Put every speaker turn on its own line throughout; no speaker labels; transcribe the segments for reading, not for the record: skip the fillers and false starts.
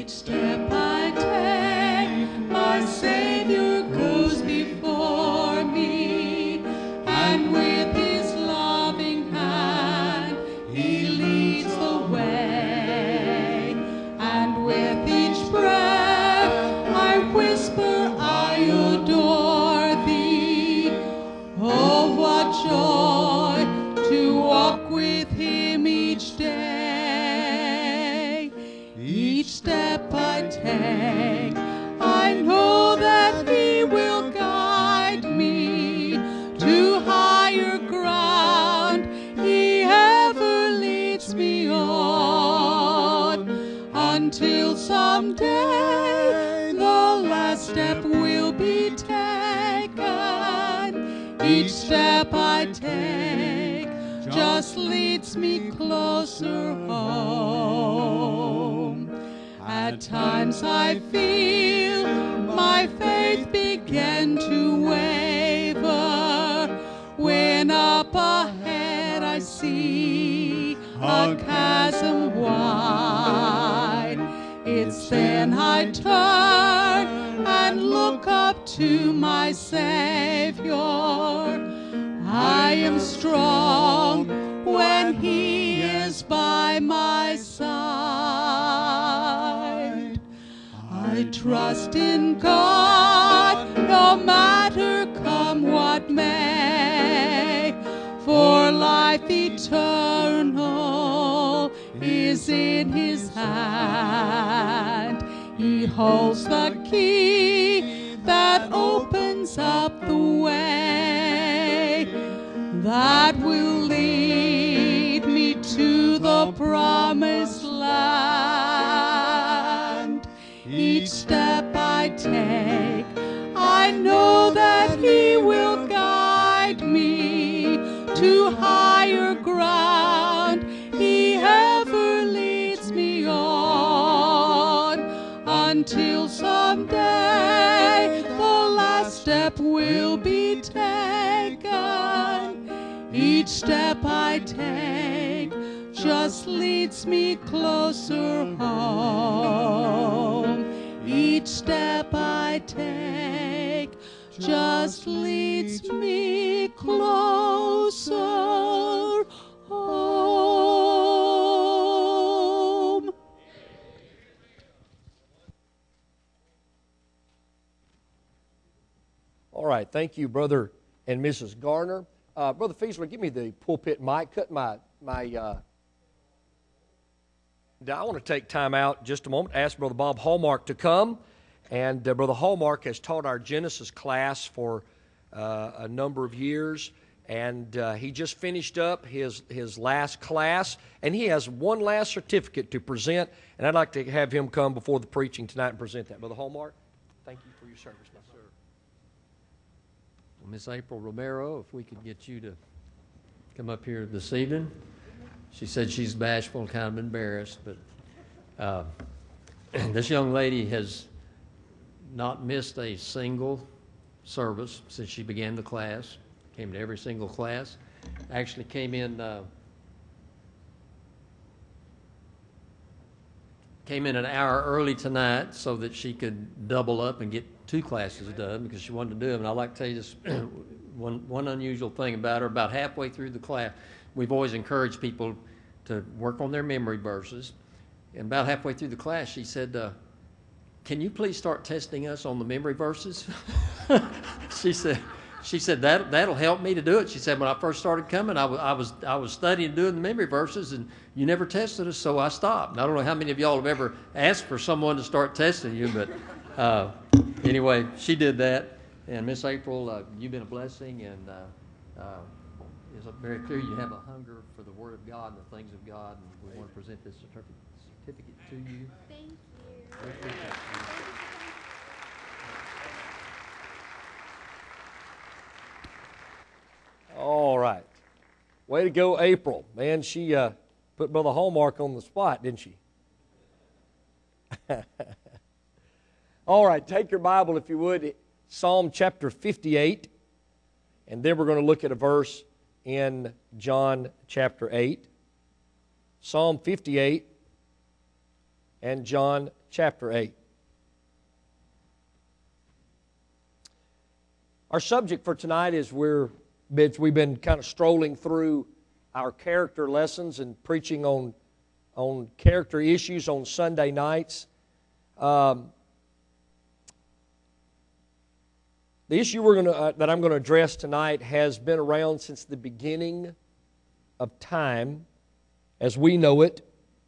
Each step I take, my Savior goes before me, and with His loving hand He leads the way. And with each breath I whisper, I adore Thee. Oh, what joy to walk with Him each day. Each step I take, I know that He will guide me to higher ground. He ever leads me on until someday the last step will be taken. Each step I take just leads me closer home. At times I feel my faith begin to waver, when up ahead I see a chasm wide. It's then I turn and look up to my Savior. I am strong when He is by my side. I trust in God, no matter come what may, for life eternal is in His hand. He holds the key that opens up the way that will lead me to the promised land. Each step I take, I know that He will guide me to higher ground. He ever leads me on until someday the last step will be taken. Each step I take just leads me closer home. Each step I take just leads me closer home.
All right, thank you, Brother and Mrs. Garner. Brother Fiesler, give me the pulpit mic. Cut my Now, I want to take time out just a moment, ask Brother Bob Hallmark to come. And Brother Hallmark has taught our Genesis class for a number of years. And he just finished up his last class. And he has one last certificate to present. And I'd like to have him come before the preaching tonight and present that. Brother Hallmark, thank you for your service.
Miss April Romero, if we could get you to come up here this evening. She said she's bashful and kind of embarrassed, but this young lady has not missed a single service since she began the class, came to every single class. Actually came in an hour early tonight so that she could double up and get 2 classes done because she wanted to do them. And I'd like to tell you this one unusual thing about her. About halfway through the class, we've always encouraged people to work on their memory verses. And about halfway through the class, she said, can you please start testing us on the memory verses? She said that'll help me to do it. She said, when I first started coming, I was studying doing the memory verses, and you never tested us, so I stopped. And I don't know how many of y'all have ever asked for someone to start testing you, but anyway, she did that. And Miss April, you've been a blessing, and it's very clear you have a hunger for the Word of God and the things of God, and we want to present this certificate to you.
Thank you.
All right. Way to go, April. Man, she put Brother Hallmark on the spot, didn't she? All right, take your Bible, if you would, Psalm chapter 58, and then we're going to look at a verse in John chapter 8. Psalm 58 and John chapter 8. Our subject for tonight is we've been kind of strolling through our character lessons and preaching on character issues on Sunday nights. The issue that I'm going to address tonight has been around since the beginning of time, as we know it.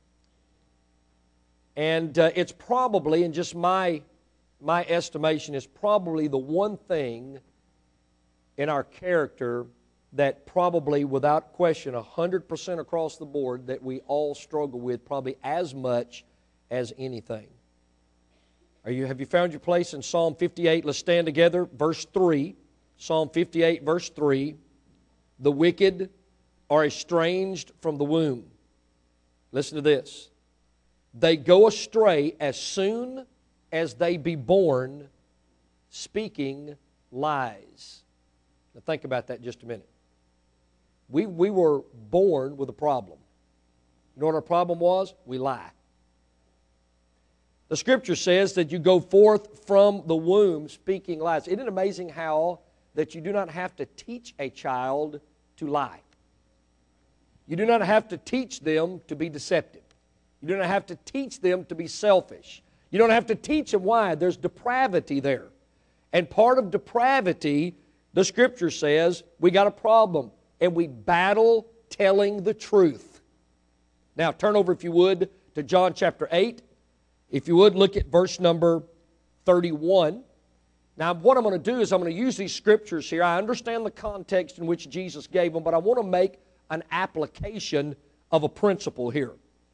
And it's probably, in just my estimation, is probably the one thing in our character that probably, without question, 100% across the board, that we all struggle with probably as much as anything. Have you found your place in Psalm 58? Let's stand together. Verse 3. Psalm 58, verse 3. The wicked are estranged from the womb. Listen to this. They go astray as soon as they be born, speaking lies. Now think about that just a minute. We were born with a problem. You know what our problem was? We lie. The Scripture says that you go forth from the womb speaking lies. Isn't it amazing how that you do not have to teach a child to lie? You do not have to teach them to be deceptive. You do not have to teach them to be selfish. You don't have to teach them why. There's depravity there. And part of depravity, the Scripture says, we got a problem. And we battle telling the truth. Now, turn over, if you would, to John chapter 8. If you would, look at verse number 31. Now, what I'm going to do is I'm going to use these Scriptures here. I understand the context in which Jesus gave them, but I want to make an application of a principle here.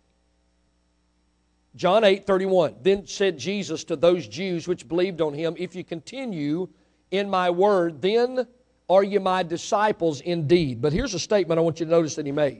John 8:31. Then said Jesus to those Jews which believed on Him, if you continue in my word, then are you my disciples indeed? But here's a statement I want you to notice that He made.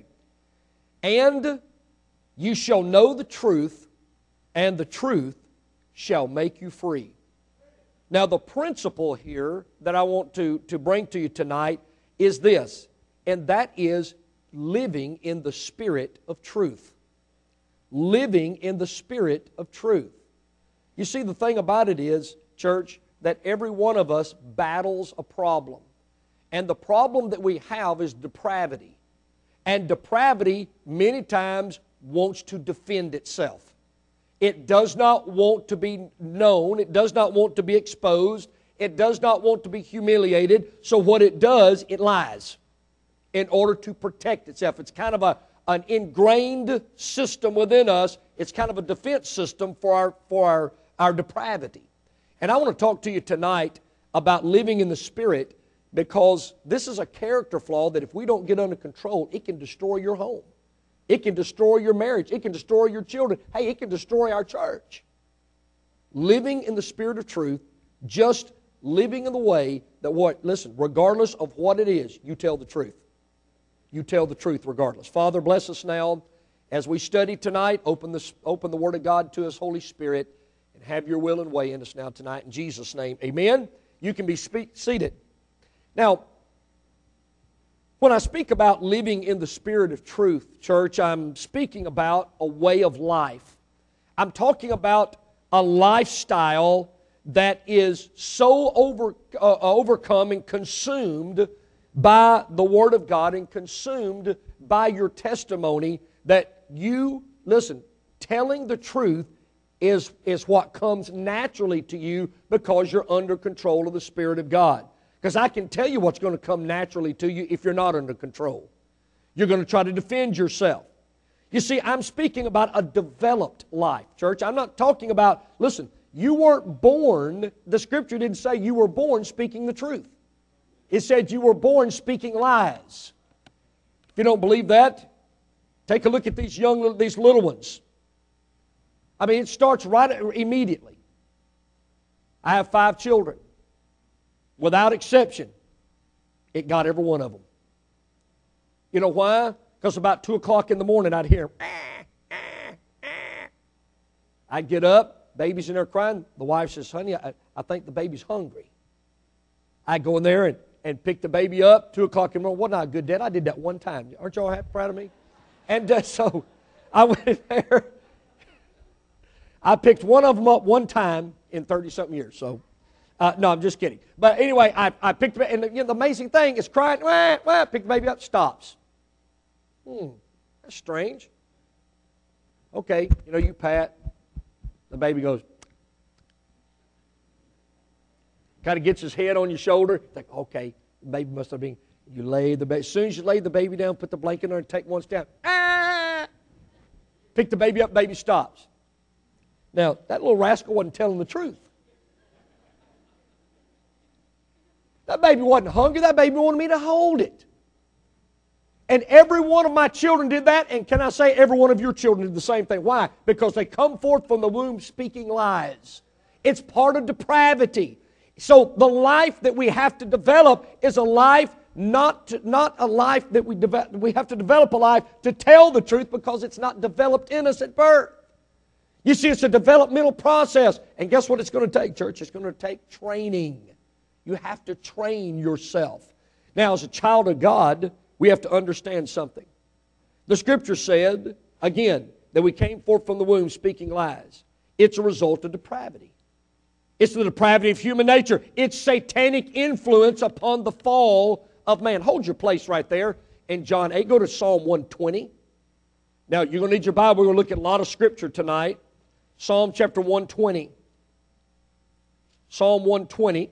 And you shall know the truth, and the truth shall make you free. Now the principle here that I want to bring to you tonight is this, and that is living in the spirit of truth. Living in the spirit of truth. You see, the thing about it is, church, that every one of us battles a problem. And the problem that we have is depravity. And depravity many times wants to defend itself. It does not want to be known. It does not want to be exposed. It does not want to be humiliated. So what it does, it lies in order to protect itself. It's kind of an ingrained system within us. It's kind of a defense system for our depravity. And I want to talk to you tonight about living in the Spirit, because this is a character flaw that if we don't get under control, it can destroy your home. It can destroy your marriage. It can destroy your children. Hey, it can destroy our church. Living in the spirit of truth, just living in the way that listen, regardless of what it is, you tell the truth. You tell the truth regardless. Father, bless us now as we study tonight. Open the Word of God to us, Holy Spirit, and have your will and way in us now tonight. In Jesus' name, amen. You can be seated. Now, when I speak about living in the spirit of truth, church, I'm speaking about a way of life. I'm talking about a lifestyle that is so overcome and consumed by the Word of God and consumed by your testimony that you, listen, telling the truth is what comes naturally to you because you're under control of the Spirit of God. Because I can tell you what's going to come naturally to you if you're not under control. You're going to try to defend yourself. You see, I'm speaking about a developed life, church. I'm not talking about, listen, you weren't born, the Scripture didn't say you were born speaking the truth. It said you were born speaking lies. If you don't believe that, take a look at these little ones. I mean, it starts right immediately. I have 5 children. Without exception, it got every one of them. You know why? Because about 2 o'clock in the morning, I'd hear, I'd get up, baby's in there crying. The wife says, honey, I think the baby's hungry. I'd go in there and pick the baby up, 2 o'clock in the morning. Wasn't I a good dad? I did that one time. Aren't y'all proud of me? And so I went in there. I picked one of them up one time in 30-something years. So, no, I'm just kidding. But anyway, I picked it up, and the amazing thing is crying, wah, wah, pick the baby up, stops. That's strange. Okay, you pat. The baby goes, kind of gets his head on your shoulder. Think, okay, the baby must have been. You lay the baby. As soon as you lay the baby down, put the blanket on and take one step. Pick the baby up, baby stops. Now, that little rascal wasn't telling the truth. That baby wasn't hungry. That baby wanted me to hold it. And every one of my children did that, and can I say every one of your children did the same thing? Why? Because they come forth from the womb speaking lies. It's part of depravity. So the life that we have to develop is a life, not a life that we have to develop a life to tell the truth because it's not developed in us at birth. You see, it's a developmental process. And guess what it's going to take, church? It's going to take training. You have to train yourself. Now, as a child of God, we have to understand something. The Scripture said, again, that we came forth from the womb speaking lies. It's a result of depravity. It's the depravity of human nature. It's satanic influence upon the fall of man. Hold your place right there in John 8. Go to Psalm 120. Now, you're going to need your Bible. We're going to look at a lot of Scripture tonight. Psalm chapter 120. Psalm 120.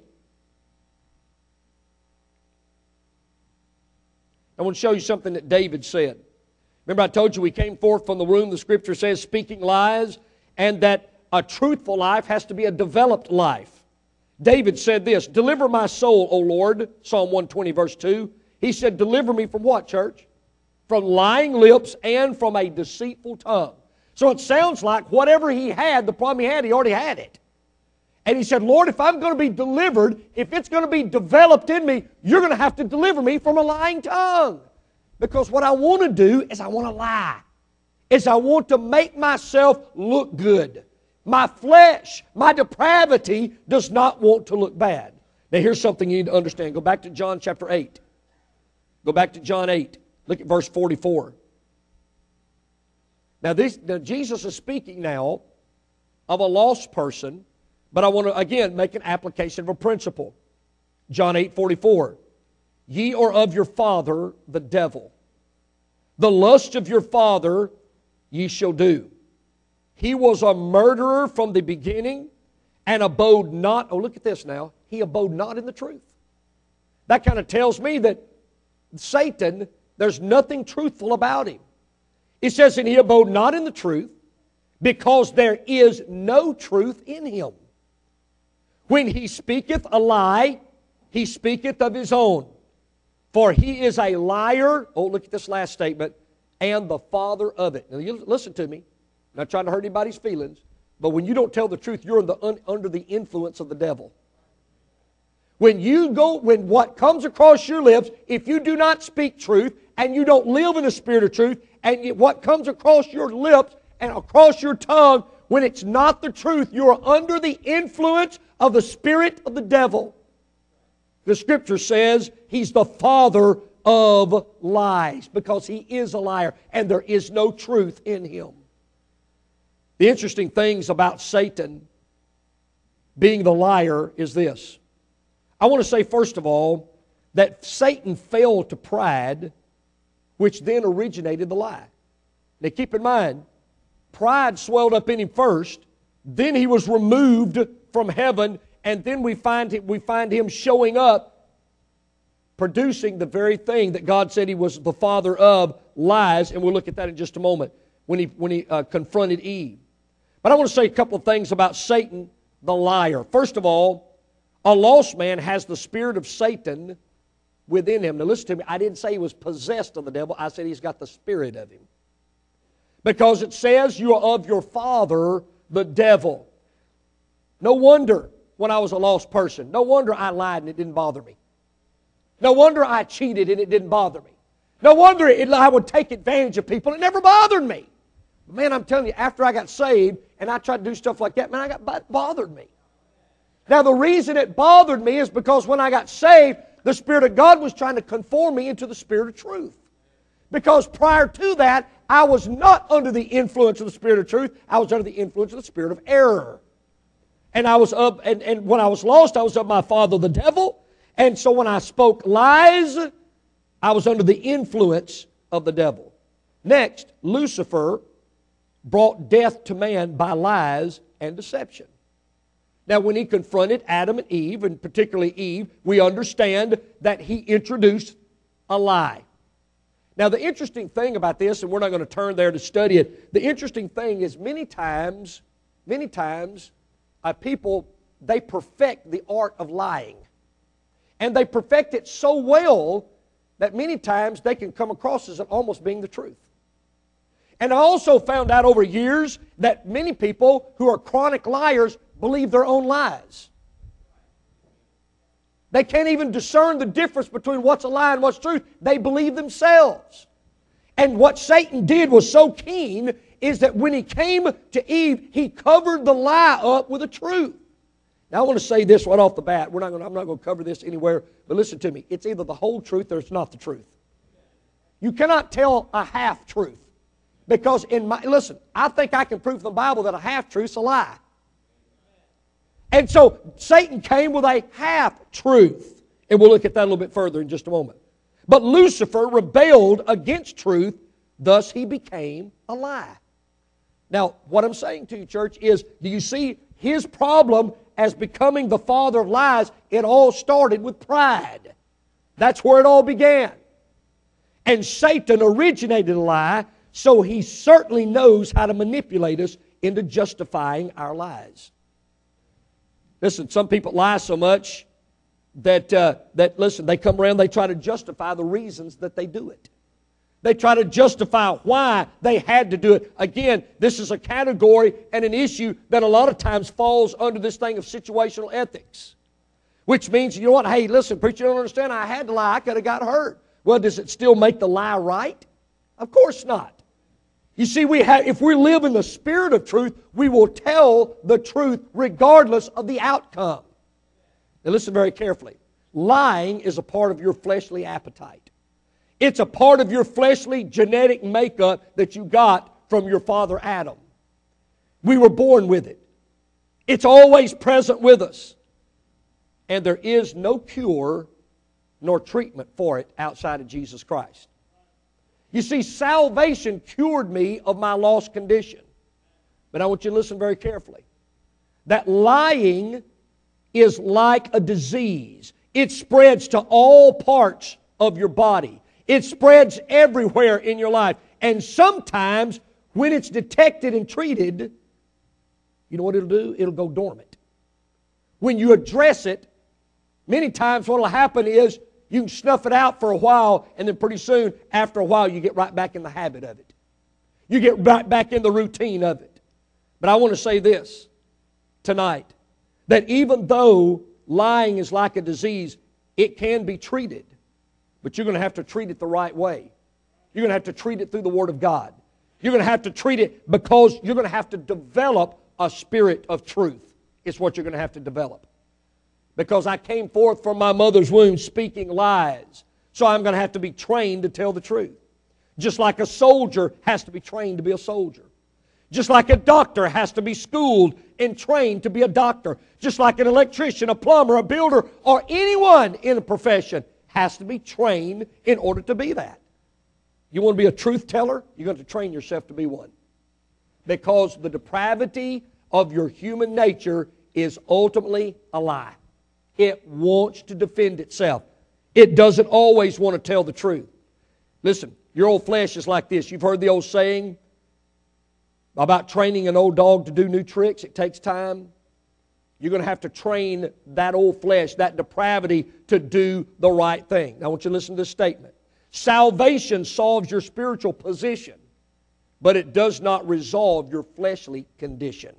I want to show you something that David said. Remember I told you we came forth from the womb, the Scripture says, speaking lies, and that a truthful life has to be a developed life. David said this, deliver my soul, O Lord, Psalm 120, verse 2. He said, deliver me from what, church? From lying lips and from a deceitful tongue. So it sounds like whatever he had, the problem he already had it. And he said, Lord, if I'm going to be delivered, if it's going to be developed in me, you're going to have to deliver me from a lying tongue. Because what I want to do is I want to lie. Is I want to make myself look good. My flesh, my depravity does not want to look bad. Now here's something you need to understand. Go back to John chapter 8. Go back to John 8. Look at verse 44. Now Jesus is speaking now of a lost person, but I want to, again, make an application of a principle. John 8:44. Ye are of your father, the devil. The lust of your father ye shall do. He was a murderer from the beginning and abode not, oh look at this now, he abode not in the truth. That kind of tells me that Satan, there's nothing truthful about him. It says, and he abode not in the truth because there is no truth in him. When he speaketh a lie, he speaketh of his own. For he is a liar, oh look at this last statement, and the father of it. Now you listen to me, I'm not trying to hurt anybody's feelings, but when you don't tell the truth, you're under the influence of the devil. When what comes across your lips, if you do not speak truth, and you don't live in the spirit of truth, and what comes across your lips and across your tongue, when it's not the truth, you are under the influence of the spirit of the devil. The Scripture says he's the father of lies because he is a liar and there is no truth in him. The interesting things about Satan being the liar is this. I want to say first of all that Satan fell to pride, which then originated the lie. Now keep in mind, pride swelled up in him first, then he was removed from heaven, and then we find him showing up, producing the very thing that God said he was the father of, lies, and we'll look at that in just a moment, when he confronted Eve. But I want to say a couple of things about Satan, the liar. First of all, a lost man has the spirit of Satan within him. Now listen to me, I didn't say he was possessed of the devil, I said he's got the spirit of him. Because it says you are of your father, the devil. No wonder when I was a lost person, no wonder I lied and it didn't bother me. No wonder I cheated and it didn't bother me. No wonder I would take advantage of people. It never bothered me. But man, I'm telling you, after I got saved and I tried to do stuff like that, man, it bothered me. Now the reason it bothered me is because when I got saved, the Spirit of God was trying to conform me into the Spirit of truth. Because prior to that, I was not under the influence of the Spirit of truth. I was under the influence of the spirit of error. And I was and when I was lost, I was of my father the devil. And so when I spoke lies, I was under the influence of the devil. Next, Lucifer brought death to man by lies and deception. Now, when he confronted Adam and Eve, and particularly Eve, we understand that he introduced a lie. Now, the interesting thing about this, and we're not going to turn there to study it, the interesting thing is many times, people, they perfect the art of lying. And they perfect it so well that many times they can come across as almost being the truth. And I also found out over years that many people who are chronic liars believe their own lies. They can't even discern the difference between what's a lie and what's truth. They believe themselves. And what Satan did was so keen is that when he came to Eve, he covered the lie up with the truth. Now I want to say this right off the bat. I'm not going to cover this anywhere, but listen to me. It's either the whole truth or it's not the truth. You cannot tell a half-truth. Because listen, I think I can prove from the Bible that a half-truth's a lie. And so Satan came with a half-truth. And we'll look at that a little bit further in just a moment. But Lucifer rebelled against truth, thus he became a lie. Now, what I'm saying to you, church, is do you see his problem as becoming the father of lies? It all started with pride. That's where it all began. And Satan originated a lie, so he certainly knows how to manipulate us into justifying our lies. Listen, some people lie so much that listen, they come around, they try to justify the reasons that they do it. They try to justify why they had to do it. Again, this is a category and an issue that a lot of times falls under this thing of situational ethics. Which means, you know what, hey, listen, preacher, you don't understand, I had to lie, I could have got hurt. Well, does it still make the lie right? Of course not. You see, if we live in the spirit of truth, we will tell the truth regardless of the outcome. Now listen very carefully. Lying is a part of your fleshly appetite. It's a part of your fleshly genetic makeup that you got from your father Adam. We were born with it. It's always present with us. And there is no cure nor treatment for it outside of Jesus Christ. You see, salvation cured me of my lost condition. But I want you to listen very carefully. That lying is like a disease. It spreads to all parts of your body. It spreads everywhere in your life. And sometimes, when it's detected and treated, you know what it'll do? It'll go dormant. When you address it, many times what will happen is you can snuff it out for a while, and then pretty soon, after a while, you get right back in the habit of it. You get right back in the routine of it. But I want to say this tonight, that even though lying is like a disease, it can be treated. But you're going to have to treat it the right way. You're going to have to treat it through the Word of God. You're going to have to treat it because you're going to have to develop a spirit of truth. It's what you're going to have to develop. Because I came forth from my mother's womb speaking lies. So I'm going to have to be trained to tell the truth. Just like a soldier has to be trained to be a soldier. Just like a doctor has to be schooled and trained to be a doctor. Just like an electrician, a plumber, a builder, or anyone in a profession has to be trained in order to be that. You want to be a truth teller? You're going to train yourself to be one. Because the depravity of your human nature is ultimately a lie. It wants to defend itself. It doesn't always want to tell the truth. Listen, your old flesh is like this. You've heard the old saying about training an old dog to do new tricks. It takes time. You're going to have to train that old flesh, that depravity, to do the right thing. Now I want you to listen to this statement. Salvation solves your spiritual position, but it does not resolve your fleshly condition.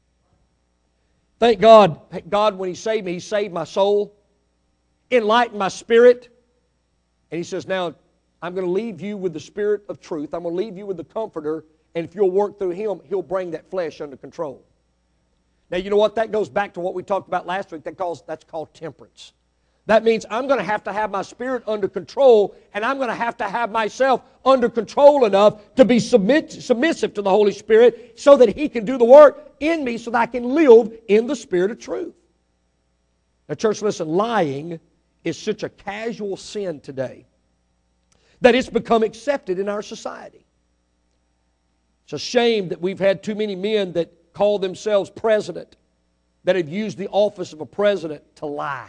Thank God. God, when He saved me, He saved my soul, enlightened my spirit. And He says, now, I'm going to leave you with the Spirit of truth. I'm going to leave you with the Comforter. And if you'll work through Him, He'll bring that flesh under control. Now, you know what? That goes back to what we talked about last week. That's called temperance. That means I'm going to have my spirit under control, and I'm going to have myself under control enough to be submissive to the Holy Spirit so that He can do the work in me so that I can live in the Spirit of truth. Now, church, listen, lying is such a casual sin today that it's become accepted in our society. It's a shame that we've had too many men that call themselves president that have used the office of a president to lie.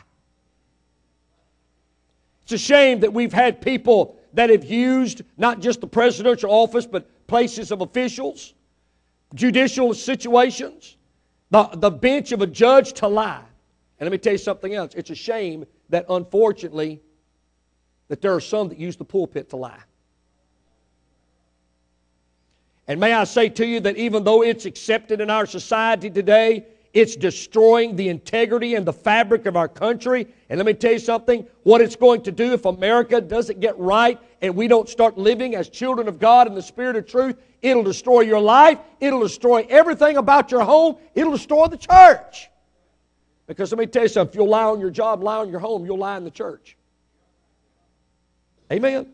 It's a shame that we've had people that have used not just the presidential office, but places of officials, judicial situations, the bench of a judge to lie. And let me tell you something else. It's a shame that, unfortunately, that there are some that use the pulpit to lie. And may I say to you that even though it's accepted in our society today, it's destroying the integrity and the fabric of our country. And let me tell you something, what it's going to do if America doesn't get right and we don't start living as children of God in the Spirit of truth, it'll destroy your life, it'll destroy everything about your home, it'll destroy the church. Because let me tell you something, if you'll lie on your job, lie on your home, you'll lie in the church. Amen?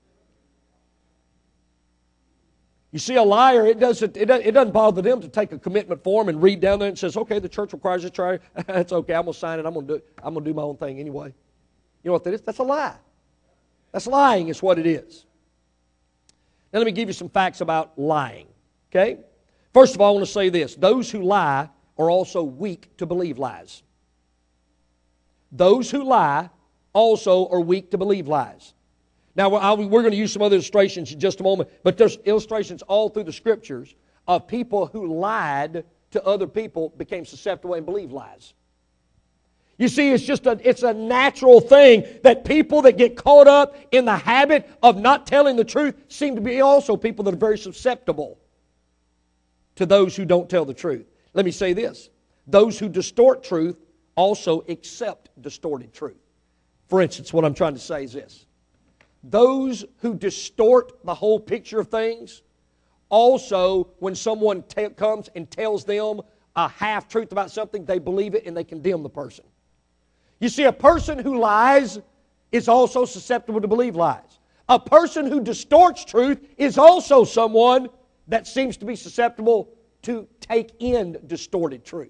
You see, a liar, it doesn't bother them to take a commitment form and read down there and says, okay, the church requires this trial. That's okay, I'm going to sign it. I'm going to do my own thing anyway. You know what that is? That's a lie. That's lying is what it is. Now let me give you some facts about lying. Okay? First of all, I want to say this. Those who lie are also weak to believe lies. Those who lie also are weak to believe lies. Now, we're going to use some other illustrations in just a moment, but there's illustrations all through the Scriptures of people who lied to other people, became susceptible and believed lies. You see, it's a natural thing that people that get caught up in the habit of not telling the truth seem to be also people that are very susceptible to those who don't tell the truth. Let me say this. Those who distort truth also accept distorted truth. For instance, what I'm trying to say is this. Those who distort the whole picture of things, also, when someone comes and tells them a half-truth about something, they believe it and they condemn the person. You see, a person who lies is also susceptible to believe lies. A person who distorts truth is also someone that seems to be susceptible to take in distorted truth.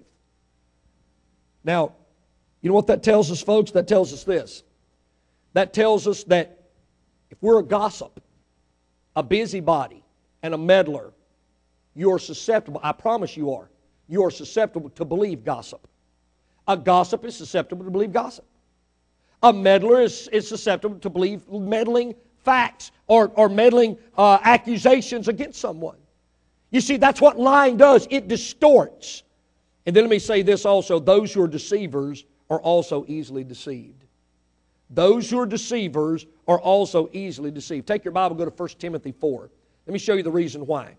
Now, you know what that tells us, folks? That tells us this. That tells us that if we're a gossip, a busybody, and a meddler, you're susceptible, I promise you are, you're susceptible to believe gossip. A gossip is susceptible to believe gossip. A meddler is susceptible to believe meddling facts or meddling accusations against someone. You see, that's what lying does. It distorts. And then let me say this also, those who are deceivers are also easily deceived. Those who are deceivers are also easily deceived. Take your Bible, go to 1 Timothy 4. Let me show you the reason why.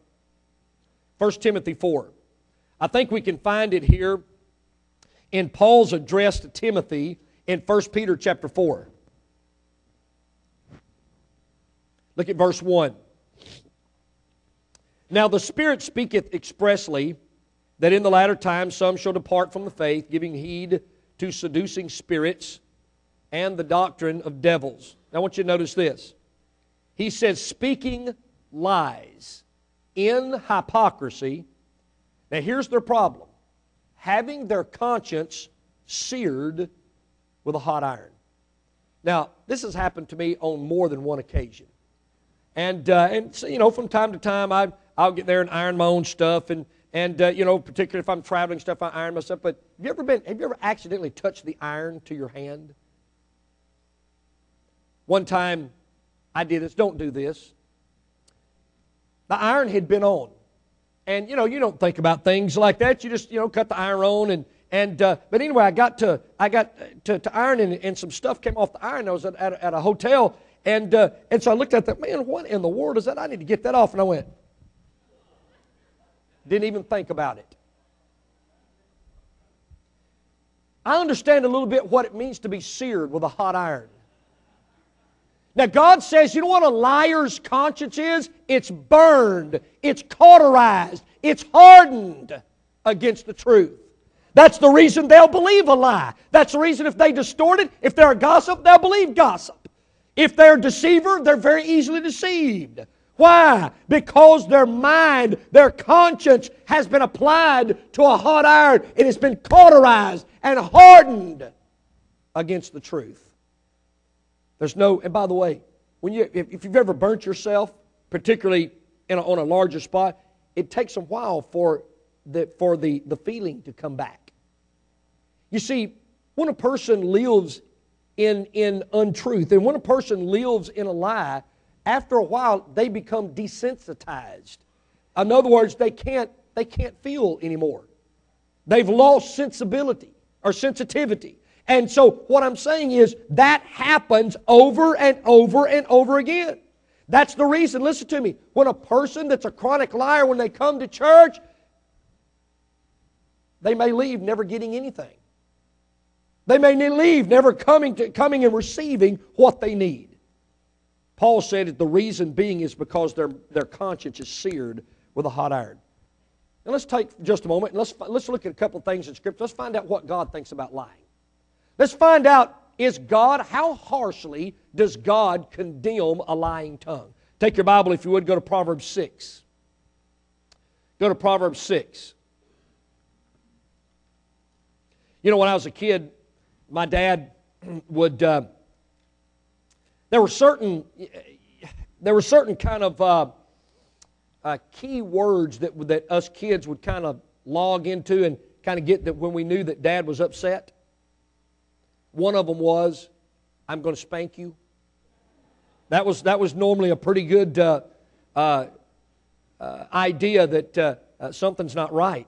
1 Timothy 4. I think we can find it here in Paul's address to Timothy in 1 Peter chapter 4. Look at verse 1. Now the Spirit speaketh expressly that in the latter times some shall depart from the faith, giving heed to seducing spirits and the doctrine of devils. Now I want you to notice this. He says, speaking lies in hypocrisy. Now here's their problem. Having their conscience seared with a hot iron. Now, this has happened to me on more than one occasion. And so, you know, from time to time, I'll get there and iron my own stuff. And you know, particularly if I'm traveling stuff, I iron myself. But have you ever accidentally touched the iron to your hand? One time I did this. Don't do this. The iron had been on. And, you know, you don't think about things like that. You just, you know, cut the iron on. But anyway, I got to iron and some stuff came off the iron. I was at a hotel. And so I looked at that. Man, what in the world is that? I need to get that off. And I went. Didn't even think about it. I understand a little bit what it means to be seared with a hot iron. Now God says, you know what a liar's conscience is? It's burned. It's cauterized. It's hardened against the truth. That's the reason they'll believe a lie. That's the reason if they distort it, if they're a gossip, they'll believe gossip. If they're a deceiver, they're very easily deceived. Why? Because their mind, their conscience has been applied to a hot iron. It has been cauterized and hardened against the truth. There's no, and by the way, if you've ever burnt yourself, particularly on a larger spot, it takes a while for the feeling to come back. You see, when a person lives in untruth, and when a person lives in a lie, after a while they become desensitized. In other words, they can't feel anymore. They've lost sensibility or sensitivity. And so what I'm saying is that happens over and over and over again. That's the reason, listen to me, when a person that's a chronic liar, when they come to church, they may leave never getting anything. They may leave never coming and receiving what they need. Paul said that the reason being is because their conscience is seared with a hot iron. Now let's take just a moment and let's look at a couple of things in Scripture. Let's find out what God thinks about lying. Let's find out, how harshly does God condemn a lying tongue? Take your Bible, if you would, go to Proverbs 6. Go to Proverbs 6. You know, when I was a kid, my dad would... There were certain kind of key words that us kids would kind of log into and kind of get that when we knew that Dad was upset. One of them was, "I'm going to spank you." That was normally a pretty good idea that something's not right.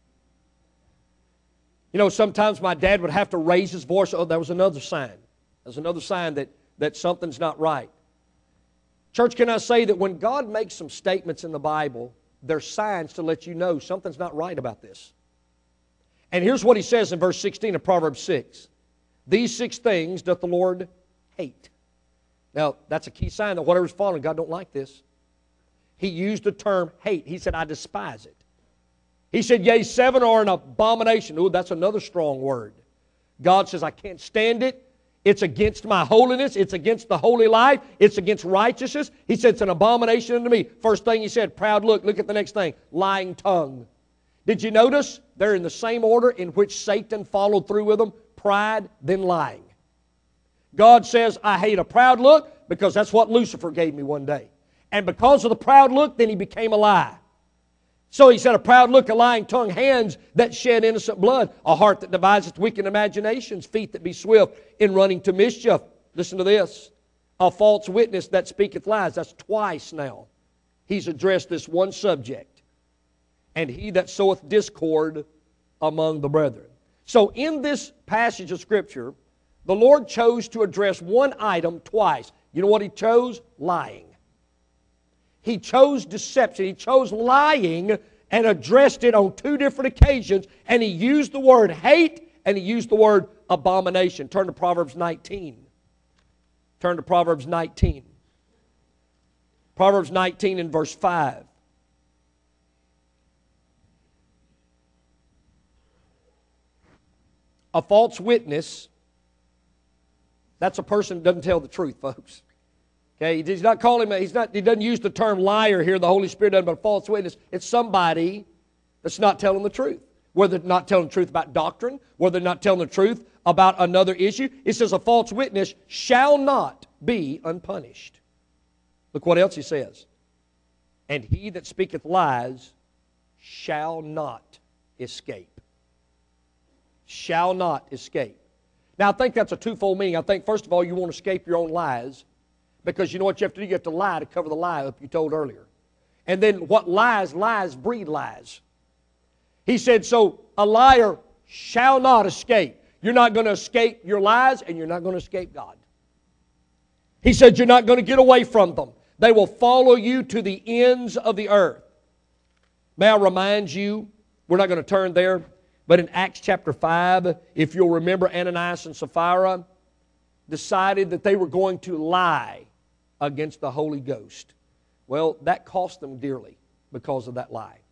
You know, sometimes my dad would have to raise his voice. Oh, that was another sign. There's another sign that something's not right. Church, can I say that when God makes some statements in the Bible, they're signs to let you know something's not right about this. And here's what He says in verse 16 of Proverbs 6. "These 6 things doth the Lord hate." Now, that's a key sign that whatever's fallen, God don't like this. He used the term hate. He said, "I despise it." He said, "Yea, 7 are an abomination." Ooh, that's another strong word. God says, "I can't stand it. It's against my holiness. It's against the holy life. It's against righteousness." He said, "It's an abomination unto me." First thing He said, proud look. Look at the next thing. Lying tongue. Did you notice? They're in the same order in which Satan followed through with them. Pride, then lying. God says, "I hate a proud look," because that's what Lucifer gave me one day. And because of the proud look, then he became a lie. So He said, "A proud look, a lying tongue, hands that shed innocent blood, a heart that deviseth wicked imaginations, feet that be swift in running to mischief." Listen to this. "A false witness that speaketh lies." That's twice now He's addressed this one subject. "And he that soweth discord among the brethren." So in this passage of Scripture, the Lord chose to address one item twice. You know what He chose? Lying. He chose deception. He chose lying and addressed it on 2 different occasions. And He used the word hate and He used the word abomination. Turn to Proverbs 19. Turn to Proverbs 19. Proverbs 19 and verse 5. A false witness, that's a person who doesn't tell the truth, folks. Okay, He's not calling him, he doesn't use the term liar here, the Holy Spirit doesn't, but a false witness. It's somebody that's not telling the truth. Whether they're not telling the truth about doctrine, whether they're not telling the truth about another issue. It says a false witness shall not be unpunished. Look what else He says. "And he that speaketh lies shall not escape." Shall not escape. Now I think that's a twofold meaning. I think first of all you won't escape your own lies. Because you know what you have to do? You have to lie to cover the lie up you told earlier. And then what lies breed lies. He said, so a liar shall not escape. You're not going to escape your lies, and you're not going to escape God. He said you're not going to get away from them. They will follow you to the ends of the earth. May I remind you, we're not going to turn there, but in Acts chapter 5, if you'll remember, Ananias and Sapphira decided that they were going to lie against the Holy Ghost. Well, that cost them dearly because of that lie.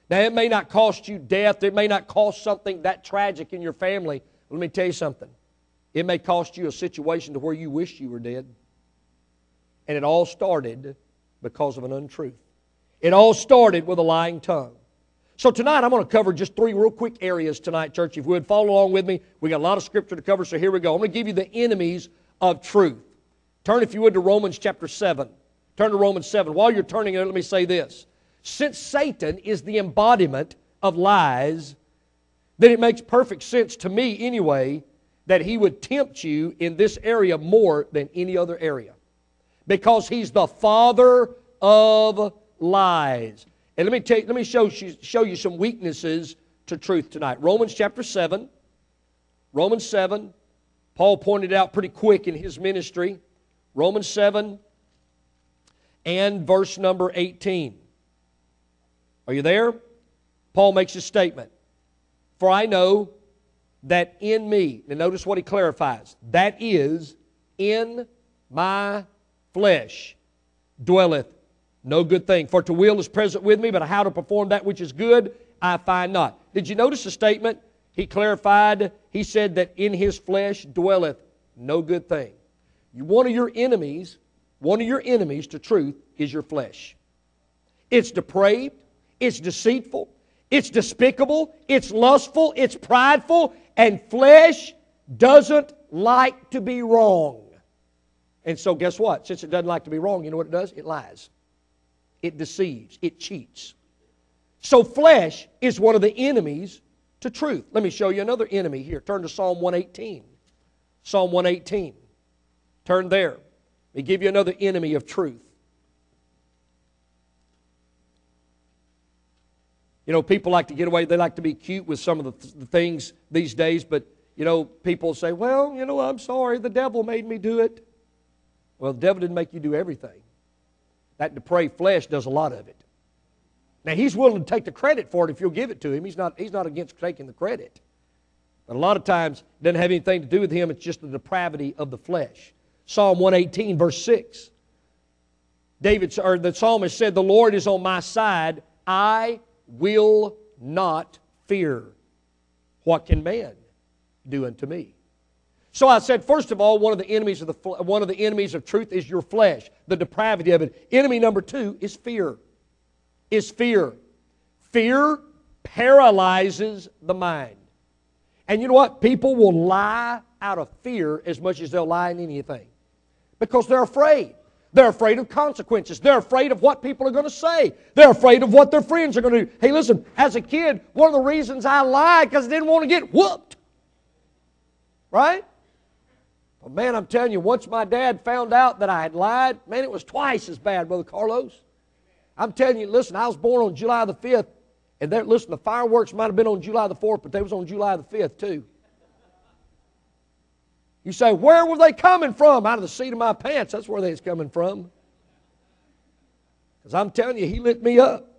Now, it may not cost you death. It may not cost something that tragic in your family. Let me tell you something. It may cost you a situation to where you wish you were dead. And it all started because of an untruth. It all started with a lying tongue. So tonight I'm going to cover just 3 real quick areas tonight, church. If you would, follow along with me. We got a lot of scripture to cover, so here we go. I'm going to give you the enemies of truth. Turn, if you would, to Romans chapter 7. Turn to Romans 7. While you're turning there, let me say this. Since Satan is the embodiment of lies, then it makes perfect sense to me anyway that he would tempt you in this area more than any other area. Because he's the father of lies. And let me show you some weaknesses to truth tonight. Romans chapter 7. Romans 7. Paul pointed out pretty quick in his ministry. Romans 7 and verse number 18. Are you there? Paul makes a statement. For I know that in me, and notice what he clarifies, that is, in my flesh dwelleth no good thing. For to will is present with me, but how to perform that which is good, I find not. Did you notice the statement? He clarified, he said that in his flesh dwelleth no good thing. One of your enemies to truth is your flesh. It's depraved, it's deceitful, it's despicable, it's lustful, it's prideful, and flesh doesn't like to be wrong. And so guess what? Since it doesn't like to be wrong, you know what it does? It lies. It deceives. It cheats. So flesh is one of the enemies to truth. Let me show you another enemy here. Turn to Psalm 118. Psalm 118. Turn there. Let me give you another enemy of truth. You know, people like to get away. They like to be cute with some of the things these days. But, you know, people say, well, you know, I'm sorry. The devil made me do it. Well, the devil didn't make you do everything. That depraved flesh does a lot of it. Now, he's willing to take the credit for it if you'll give it to him. He's not against taking the credit. But a lot of times, it doesn't have anything to do with him. It's just the depravity of the flesh. Psalm 118, verse 6. The psalmist said, the Lord is on my side. I will not fear. What can man do unto me? So I said, first of all, one of the enemies of truth is your flesh, the depravity of it. Enemy number 2 is fear. Fear paralyzes the mind. And you know what? People will lie out of fear as much as they'll lie in anything. Because they're afraid. They're afraid of consequences. They're afraid of what people are going to say. They're afraid of what their friends are going to do. Hey, listen, as a kid, one of the reasons I lied because I didn't want to get whooped. Right? Well, man, I'm telling you, once my dad found out that I had lied, man, it was twice as bad, Brother Carlos. I'm telling you, listen, I was born on July the 5th, and listen, the fireworks might have been on July the 4th, but they was on July the 5th too. You say, where were they coming from? Out of the seat of my pants, that's where they was coming from. Because I'm telling you, he lit me up.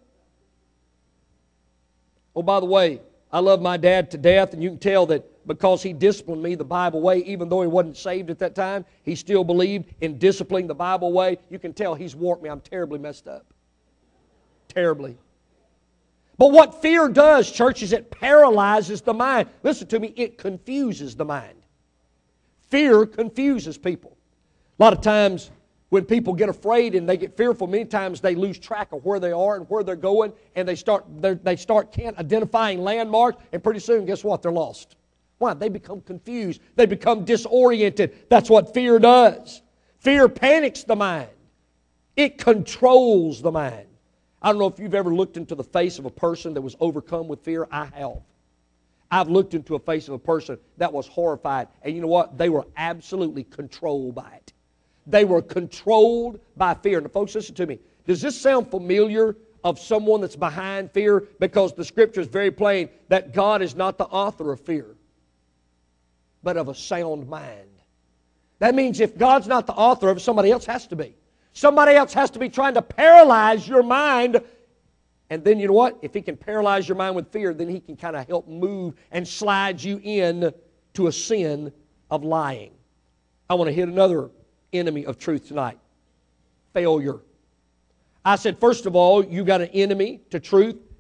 Oh, by the way, I love my dad to death, and you can tell that because he disciplined me the Bible way, even though he wasn't saved at that time, he still believed in disciplining the Bible way. You can tell he's warped me. I'm terribly messed up. Terribly. But what fear does, church, is it paralyzes the mind. Listen to me, it confuses the mind. Fear confuses people. A lot of times when people get afraid and they get fearful, many times they lose track of where they are and where they're going, and they start identifying landmarks, and pretty soon, guess what? They're lost. Why? They become confused. They become disoriented. That's what fear does. Fear panics the mind. It controls the mind. I don't know if you've ever looked into the face of a person that was overcome with fear. I have. I've looked into a face of a person that was horrified, and you know what? They were absolutely controlled by it. They were controlled by fear. Now, folks, listen to me. Does this sound familiar of someone that's behind fear? Because the Scripture is very plain that God is not the author of fear, but of a sound mind. That means if God's not the author of it, somebody else has to be. Somebody else has to be trying to paralyze your mind. And then you know what? If he can paralyze your mind with fear, then he can kind of help move and slide you in to a sin of lying. I want to hit another enemy of truth tonight. Failure. I said, first of all, you got an enemy to truth.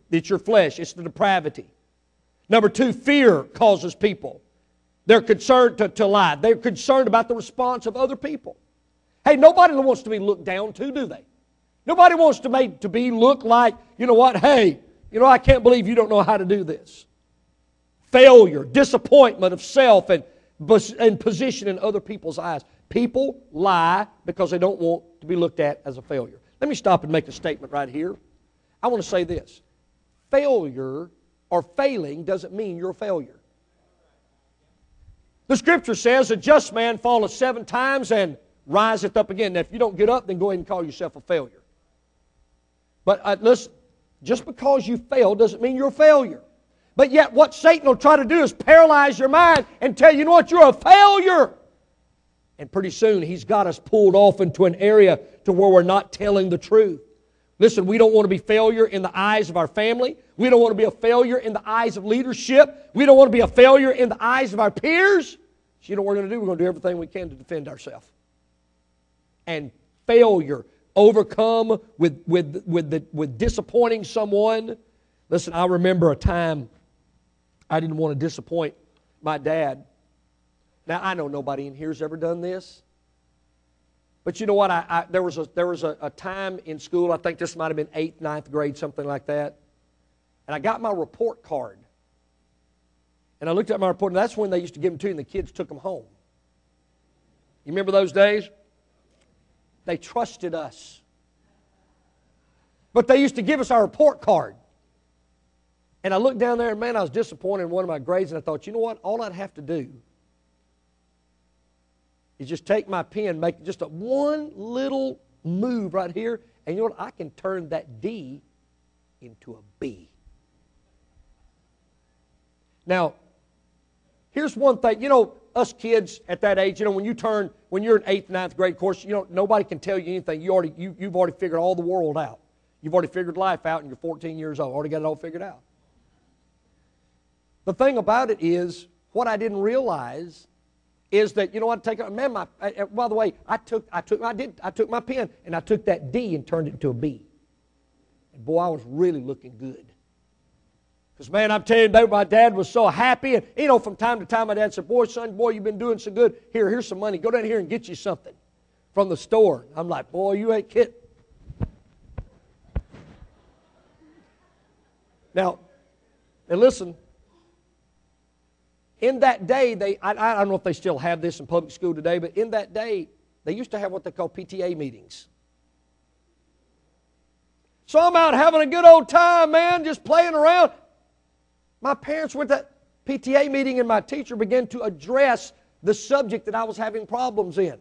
It's your flesh. It's the depravity. Number two, fear causes people. They're concerned to lie. They're concerned about the response of other people. Hey, nobody wants to be looked down to, do they? Nobody wants to be look like, you know what, hey, I can't believe you don't know how to do this. Failure, disappointment of self, and position in other people's eyes. People lie because they don't want to be looked at as a failure. Let me stop and make a statement right here. I want to say this. Failure or failing doesn't mean you're a failure. The Scripture says, a just man falleth 7 times and riseth up again. Now, if you don't get up, then go ahead and call yourself a failure. But listen, just because you fail doesn't mean you're a failure. But yet what Satan will try to do is paralyze your mind and tell you, you know what, you're a failure. And pretty soon he's got us pulled off into an area to where we're not telling the truth. Listen, we don't want to be failure in the eyes of our family. We don't want to be a failure in the eyes of leadership. We don't want to be a failure in the eyes of our peers. So you know what we're going to do? We're going to do everything we can to defend ourselves. And failure, overcome with disappointing someone. Listen, I remember a time I didn't want to disappoint my dad. Now, I know nobody in here has ever done this. But you know what? There was a time in school, I think this might have been 8th, 9th grade, something like that. And I got my report card. And I looked at my report, and that's when they used to give them to you, and the kids took them home. You remember those days? They trusted us. But they used to give us our report card. And I looked down there, and man, I was disappointed in one of my grades, and I thought, you know what? All I'd have to do is just take my pen, make just one little move right here, and you know what? I can turn that D into a B. Now, here's one thing. You know, us kids at that age, when you're in 8th, 9th grade, of course, nobody can tell you anything. You've already figured all the world out. You've already figured life out, and you're 14 years old. Already got it all figured out. The thing about it is, what I didn't realize is that, you know what, by the way, I took my pen and I took that D and turned it into a B. And boy, I was really looking good. Because, man, I'm telling you, my dad was so happy. And, from time to time, my dad said, boy, you've been doing so good. Here's some money. Go down here and get you something from the store. I'm like, boy, you ain't kidding. Now, and listen, in that day, I don't know if they still have this in public school today, but in that day, they used to have what they call PTA meetings. So I'm out having a good old time, man, just playing around. My parents were at that PTA meeting, and my teacher began to address the subject that I was having problems in.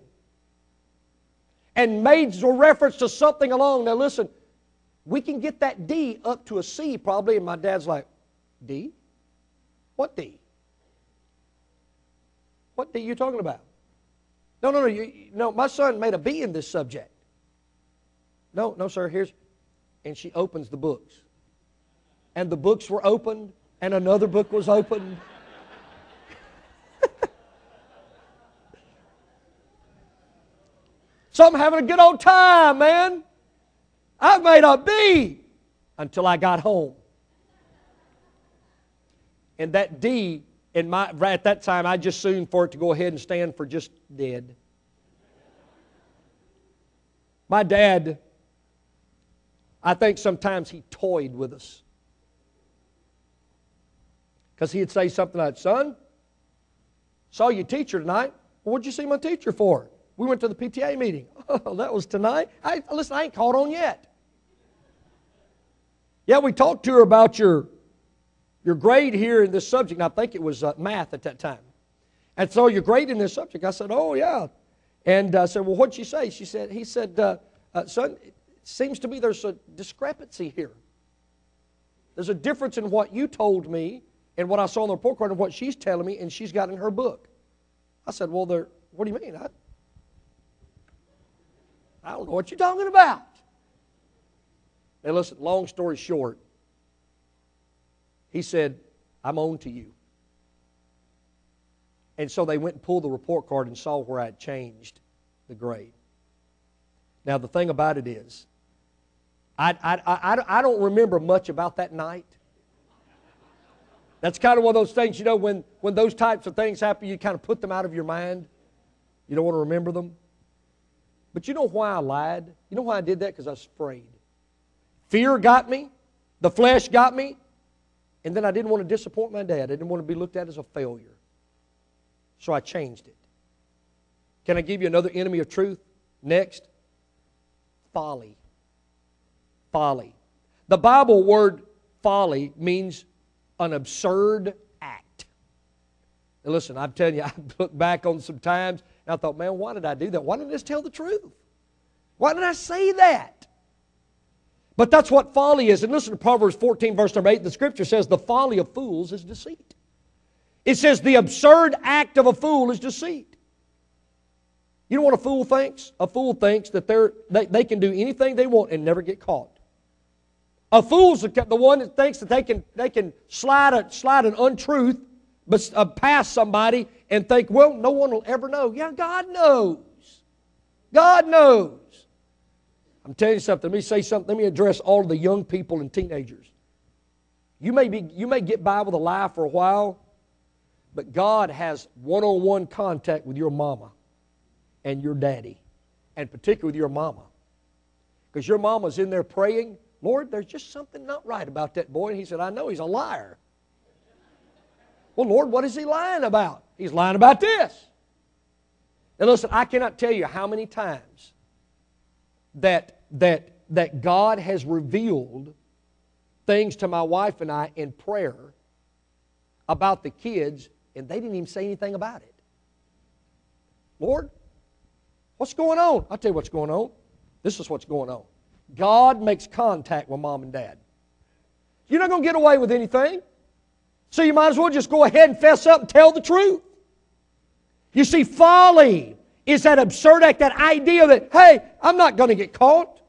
And made a reference to something along. Now listen, we can get that D up to a C probably, and my dad's like, D? What D? What D are you talking about? No, my son made a B in this subject. No, sir, and she opens the books. And the books were opened, and another book was opened. So I'm having a good old time, man. I made a B until I got home. And that D, at that time, I just assumed for it to go ahead and stand for just dead. My dad, I think sometimes he toyed with us. Because he'd say something like, son, saw your teacher tonight. Well, what'd you see my teacher for? We went to the PTA meeting. Oh, that was tonight? Listen, I ain't caught on yet. Yeah, we talked to her about your grade here in this subject. And I think it was math at that time. And so your grade in this subject. I said, oh, yeah. And I said, well, what'd she say? He said, son, it seems to me there's a discrepancy here. There's a difference in what you told me and what I saw on the report card and what she's telling me and she's got in her book. I said, well, what do you mean? I don't know what you're talking about. Now listen, long story short, he said, I'm on to you. And so they went and pulled the report card and saw where I had changed the grade. Now the thing about it is, I don't remember much about that night. That's kind of one of those things, you know, when those types of things happen, you kind of put them out of your mind. You don't want to remember them. But you know why I lied? You know why I did that? Because I was afraid. Fear got me. The flesh got me. And then I didn't want to disappoint my dad. I didn't want to be looked at as a failure. So I changed it. Can I give you another enemy of truth? Next. Folly. Folly. The Bible word folly means an absurd act. And listen, I'm telling you, I look back on some times and I thought, man, why did I do that? Why didn't I just tell the truth? Why did I say that? But that's what folly is. And listen to Proverbs 14, verse number 8. The Scripture says, the folly of fools is deceit. It says the absurd act of a fool is deceit. You know what a fool thinks? A fool thinks that they can do anything they want and never get caught. A fool's the one that thinks that they can slide an untruth past somebody and think, well, no one will ever know. Yeah, God knows. God knows. I'm telling you something. Let me say something. Let me address all of the young people and teenagers. You may get by with a lie for a while, but God has one-on-one contact with your mama and your daddy, and particularly with your mama. Because your mama's in there praying, Lord, there's just something not right about that boy. And he said, I know, he's a liar. Well, Lord, what is he lying about? He's lying about this. And listen, I cannot tell you how many times that God has revealed things to my wife and I in prayer about the kids, and they didn't even say anything about it. Lord, what's going on? I'll tell you what's going on. This is what's going on. God makes contact with mom and dad. You're not going to get away with anything. So you might as well just go ahead and fess up and tell the truth. You see, folly is that absurd act, that idea that, hey, I'm not going to get caught.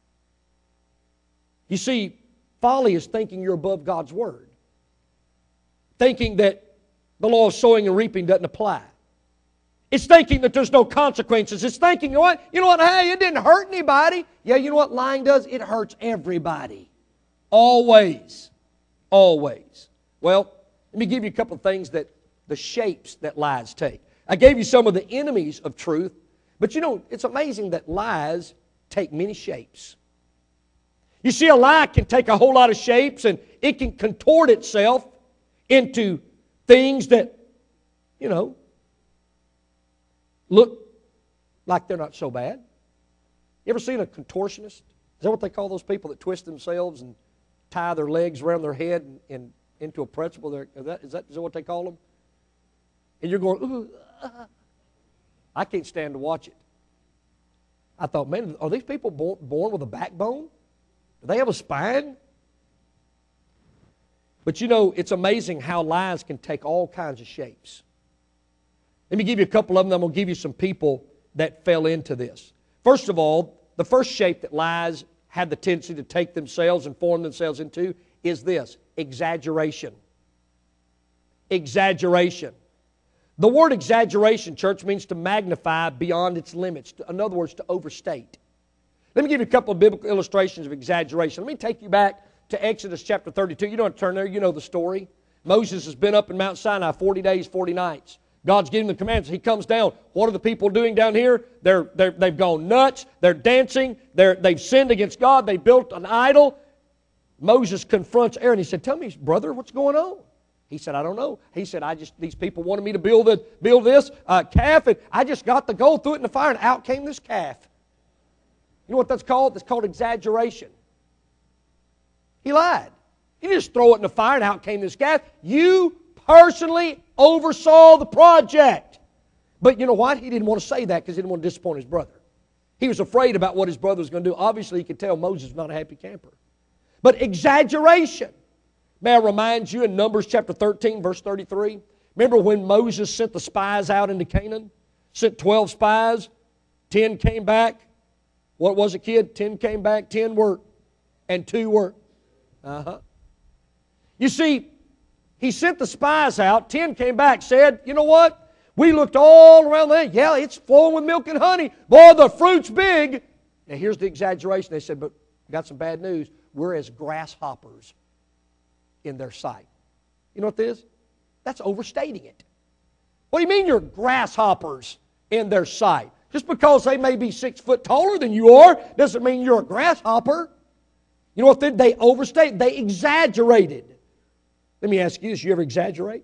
You see, folly is thinking you're above God's Word. Thinking that the law of sowing and reaping doesn't apply. It's thinking that there's no consequences. It's thinking, you know what, hey, it didn't hurt anybody. Yeah, you know what lying does? It hurts everybody. Always. Always. Well, let me give you a couple of things that the shapes that lies take. I gave you some of the enemies of truth, but you know, it's amazing that lies take many shapes. You see, a lie can take a whole lot of shapes, and it can contort itself into things that, you know, look like they're not so bad. You ever seen a contortionist? Is that what they call those people that twist themselves and tie their legs around their head and into a pretzel? Is that what they call them? And you're going, ooh, I can't stand to watch it. I thought, man, are these people born with a backbone? Do they have a spine? But you know, it's amazing how lies can take all kinds of shapes. Let me give you a couple of them, then I'm going to give you some people that fell into this. First of all, the first shape that lies had the tendency to take themselves and form themselves into is this: exaggeration. Exaggeration. The word exaggeration, church, means to magnify beyond its limits. In other words, to overstate. Let me give you a couple of biblical illustrations of exaggeration. Let me take you back to Exodus chapter 32. You don't have to turn there. You know the story. Moses has been up in Mount Sinai 40 days, 40 nights. God's giving the commands. He comes down. What are the people doing down here? They've gone nuts. They're dancing. They've sinned against God. They built an idol. Moses confronts Aaron. He said, tell me, brother, what's going on? He said, I don't know. He said, these people wanted me to build this calf, and I just got the gold, threw it in the fire, and out came this calf. You know what that's called? That's called exaggeration. He lied. He didn't just throw it in the fire, and out came this calf. You personally oversaw the project. But you know what? He didn't want to say that because he didn't want to disappoint his brother. He was afraid about what his brother was going to do. Obviously, he could tell Moses was not a happy camper. But exaggeration. May I remind you in Numbers chapter 13, verse 33? Remember when Moses sent the spies out into Canaan? Sent 12 spies. 10 came back. What was it, kid? 10 came back, 10 worked, and 2 worked. You see, he sent the spies out. 10 came back, said, you know what? We looked all around there. Yeah, it's flowing with milk and honey. Boy, the fruit's big. Now, here's the exaggeration. They said, but got some bad news. We're as grasshoppers in their sight. You know what this is? That's overstating it. What do you mean you're grasshoppers in their sight? Just because they may be 6 foot taller than you are doesn't mean you're a grasshopper. You know what they overstated? They exaggerated. Let me ask you this. You ever exaggerate?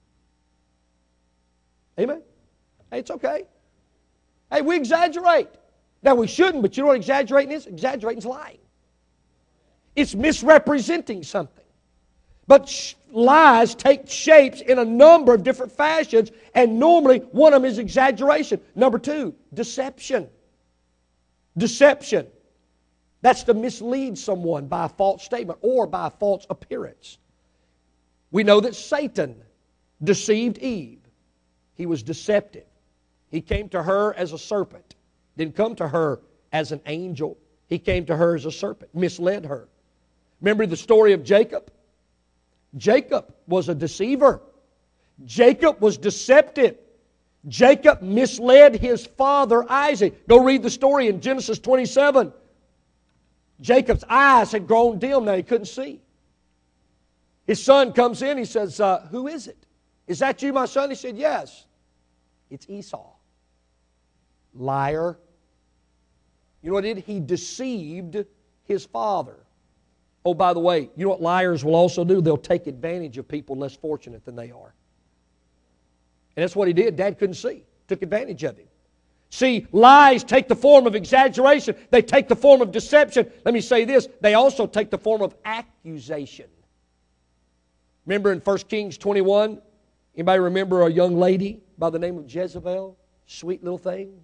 Amen? Hey, it's okay. Hey, we exaggerate. Now, we shouldn't, but you know what exaggerating is? Exaggerating is lying. It's misrepresenting something. But lies take shapes in a number of different fashions, and normally one of them is exaggeration. Number 2, deception. Deception. That's to mislead someone by a false statement or by a false appearance. We know that Satan deceived Eve. He was deceptive. He came to her as a serpent. Didn't come to her as an angel. He came to her as a serpent, misled her. Remember the story of Jacob? Jacob was a deceiver. Jacob was deceptive. Jacob misled his father Isaac. Go read the story in Genesis 27. Jacob's eyes had grown dim, now he couldn't see. His son comes in, he says, who is it? Is that you, my son? He said, yes. It's Esau. Liar. You know what he did? He deceived his father. Oh, by the way, you know what liars will also do? They'll take advantage of people less fortunate than they are. And that's what he did. Dad couldn't see. Took advantage of him. See, lies take the form of exaggeration. They take the form of deception. Let me say this. They also take the form of accusation. Remember in 1 Kings 21, anybody remember a young lady by the name of Jezebel? Sweet little thing.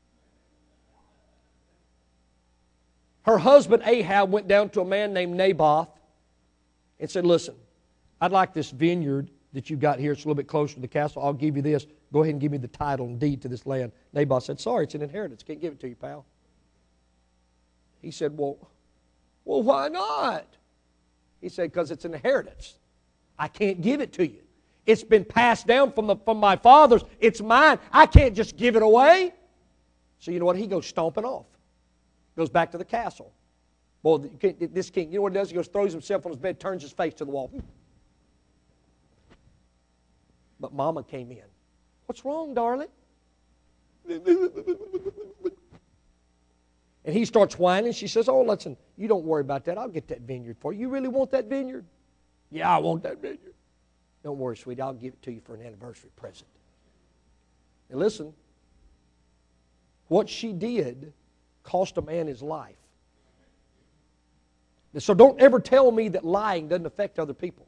Her husband Ahab went down to a man named Naboth and said, listen, I'd like this vineyard that you got here. It's a little bit closer to the castle. I'll give you this. Go ahead and give me the title and deed to this land. Naboth said, sorry, it's an inheritance. Can't give it to you, pal. He said, well, why not? He said, because it's an inheritance. I can't give it to you. It's been passed down from my fathers. It's mine. I can't just give it away. So you know what? He goes stomping off. Goes back to the castle. Boy, this king, you know what he does? He goes, throws himself on his bed, turns his face to the wall. But Mama came in. What's wrong, darling? And he starts whining. She says, oh, listen, you don't worry about that. I'll get that vineyard for you. You really want that vineyard? Yeah, I want that vineyard. Don't worry, sweetie. I'll give it to you for an anniversary present. And listen, what she did cost a man his life. So don't ever tell me that lying doesn't affect other people.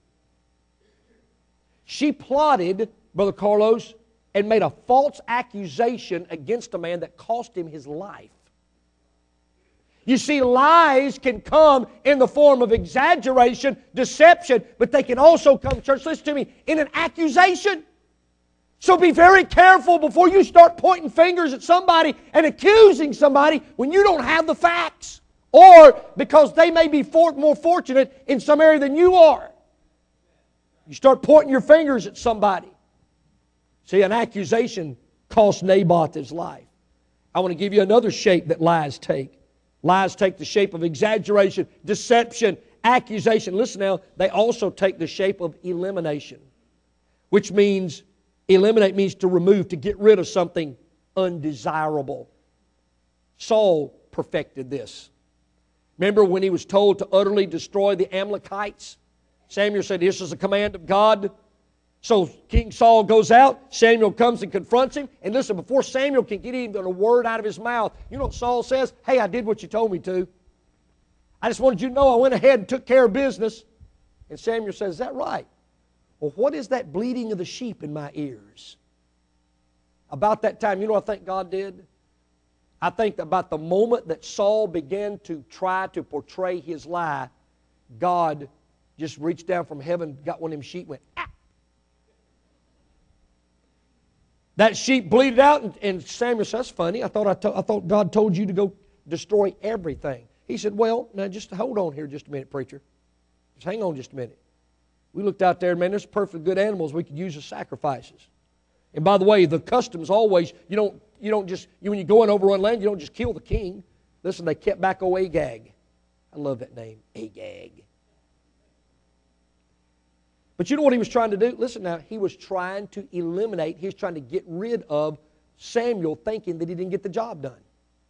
She plotted, Brother Carlos, and made a false accusation against a man that cost him his life. You see, lies can come in the form of exaggeration, deception, but they can also come, church, listen to me, in an accusation. So be very careful before you start pointing fingers at somebody and accusing somebody when you don't have the facts. Or because they may be more fortunate in some area than you are. You start pointing your fingers at somebody. See, an accusation cost Naboth his life. I want to give you another shape that lies take. Lies take the shape of exaggeration, deception, accusation. Listen now, they also take the shape of elimination, which means, eliminate means to remove, to get rid of something undesirable. Saul perfected this. Remember when he was told to utterly destroy the Amalekites? Samuel said, this is a command of God. So King Saul goes out, Samuel comes and confronts him, and listen, before Samuel can get even a word out of his mouth, you know what Saul says? Hey, I did what you told me to. I just wanted you to know I went ahead and took care of business. And Samuel says, is that right? Well, what is that bleating of the sheep in my ears? About that time, you know what I think God did? I think about the moment that Saul began to try to portray his lie, God just reached down from heaven, got one of them sheep, went, ah! That sheep bleated out, and Samuel said, that's funny. I thought God told you to go destroy everything. He said, well, now just hold on here just a minute, preacher. Just hang on just a minute. We looked out there, man, there's perfectly good animals we could use as sacrifices. And by the way, the customs always, when you're going over on land, you don't just kill the king. Listen, they kept back Agag. I love that name, Agag. But you know what he was trying to do? Listen now, he was trying to eliminate, he was trying to get rid of Samuel thinking that he didn't get the job done.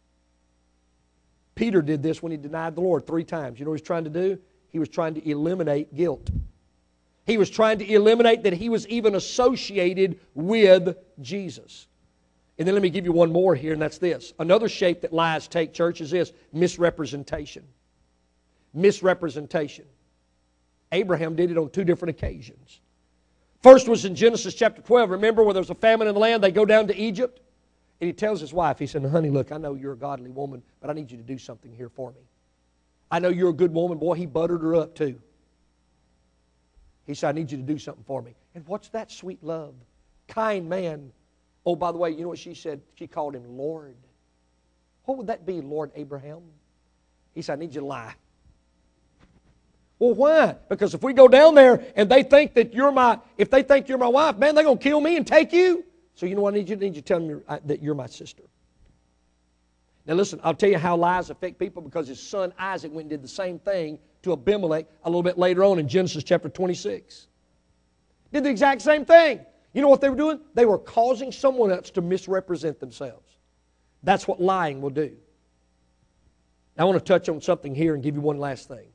Peter did this when he denied the Lord 3 times. You know what he was trying to do? He was trying to eliminate guilt. He was trying to eliminate that he was even associated with Jesus. And then let me give you one more here, and that's this. Another shape that lies take, church, is this: misrepresentation. Misrepresentation. Abraham did it on 2 different occasions. First was in Genesis chapter 12. Remember where there was a famine in the land? They go down to Egypt. And he tells his wife, he said, honey, look, I know you're a godly woman, but I need you to do something here for me. I know you're a good woman. Boy, he buttered her up too. He said, I need you to do something for me. And what's that sweet love? Kind man. Oh, by the way, you know what she said? She called him Lord. What would that be, Lord Abraham? He said, I need you to lie. Well, why? Because if we go down there and they think that if they think you're my wife, man, they're going to kill me and take you. So you know what I need you to tell them that you're my sister. Now listen, I'll tell you how lies affect people, because his son Isaac went and did the same thing to Abimelech a little bit later on in Genesis chapter 26. Did the exact same thing. You know what they were doing? They were causing someone else to misrepresent themselves. That's what lying will do. Now, I want to touch on something here and give you one last thing.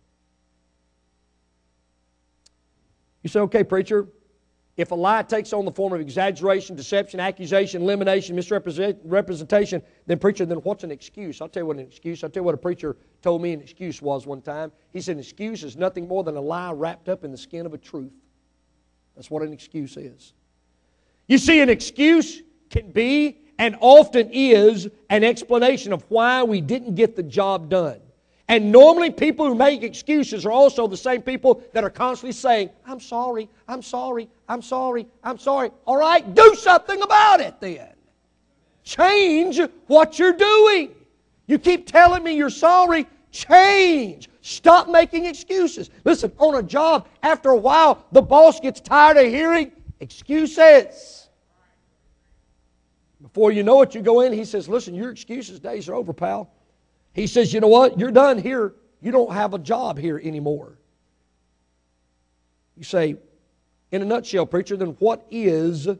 You say, okay, preacher, if a lie takes on the form of exaggeration, deception, accusation, elimination, misrepresentation, then preacher, then what's an excuse? I'll tell you what an excuse. I'll tell you what a preacher told me an excuse was one time. He said an excuse is nothing more than a lie wrapped up in the skin of a truth. That's what an excuse is. You see, an excuse can be and often is an explanation of why we didn't get the job done. And normally people who make excuses are also the same people that are constantly saying, I'm sorry, I'm sorry, I'm sorry, I'm sorry. All right, do something about it then. Change what you're doing. You keep telling me you're sorry, change. Stop making excuses. Listen, on a job, after a while, the boss gets tired of hearing excuses. Before you know it, you go in, he says, listen, your excuses days are over, pal. He says, you know what? You're done here. You don't have a job here anymore. You say, in a nutshell, preacher, then what is a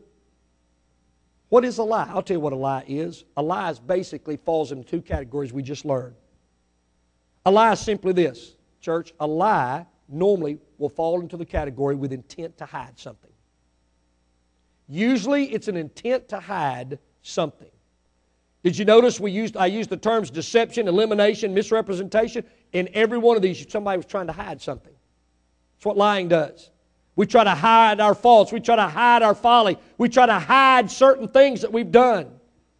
lie? I'll tell you what a lie is. A lie basically falls into 2 categories we just learned. A lie is simply this, church. A lie normally will fall into the category with intent to hide something. Usually it's an intent to hide something. Did you notice I used the terms deception, elimination, misrepresentation? In every one of these, somebody was trying to hide something. That's what lying does. We try to hide our faults. We try to hide our folly. We try to hide certain things that we've done.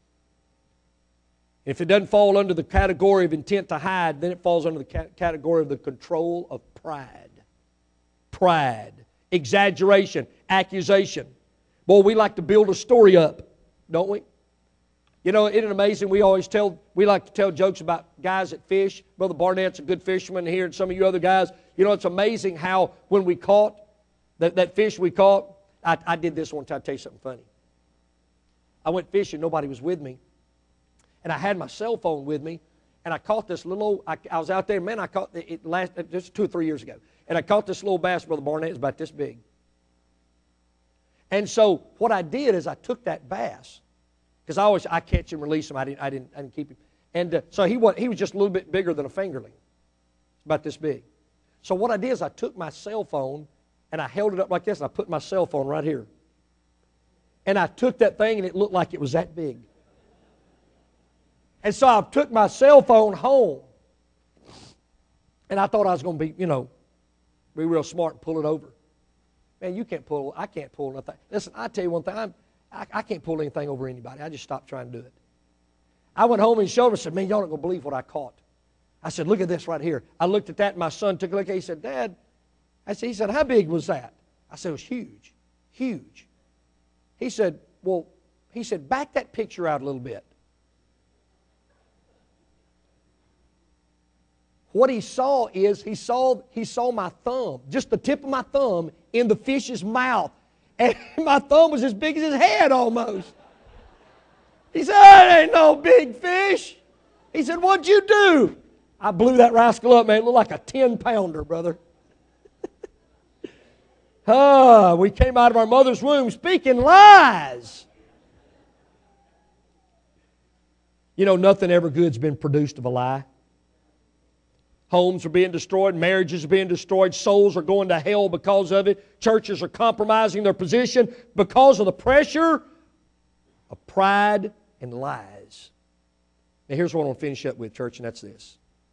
If it doesn't fall under the category of intent to hide, then it falls under the category of the control of pride. Pride, exaggeration, accusation. Boy, we like to build a story up, don't we? You know, isn't it amazing? We like to tell jokes about guys that fish. Brother Barnett's a good fisherman here, and some of you other guys. You know, it's amazing how when we caught that fish we caught, I did this one time. I'll tell you something funny. I went fishing, nobody was with me. And I had my cell phone with me, and I caught this little, I was out there, man, I caught it just 2 or 3 years ago. And I caught this little bass, Brother Barnett, it's about this big. And so what I did is I took that bass, because I catch and release him. I didn't keep him. And so he was just a little bit bigger than a fingerling, about this big. So what I did is I took my cell phone and I held it up like this, and I put my cell phone right here. And I took that thing, and it looked like it was that big. And so I took my cell phone home, and I thought I was going to be real smart and pull it over. Man, I can't pull nothing. Listen, I tell you one thing, I can't pull anything over anybody. I just stopped trying to do it. I went home and showed him and said, man, y'all not going to believe what I caught. I said, look at this right here. I looked at that, and my son took a look at it. He said, Dad, he said, how big was that? I said, it was huge, huge. He said, back that picture out a little bit. What he saw is, he saw my thumb, just the tip of my thumb in the fish's mouth. And my thumb was as big as his head almost. He said, that ain't no big fish. He said, what'd you do? I blew that rascal up, man. It looked like a 10-pounder, brother. We came out of our mother's womb speaking lies. You know, nothing ever good's been produced of a lie. Homes are being destroyed. Marriages are being destroyed. Souls are going to hell because of it. Churches are compromising their position because of the pressure of pride and lies. Now, here's what I want to finish up with, church, and that's this.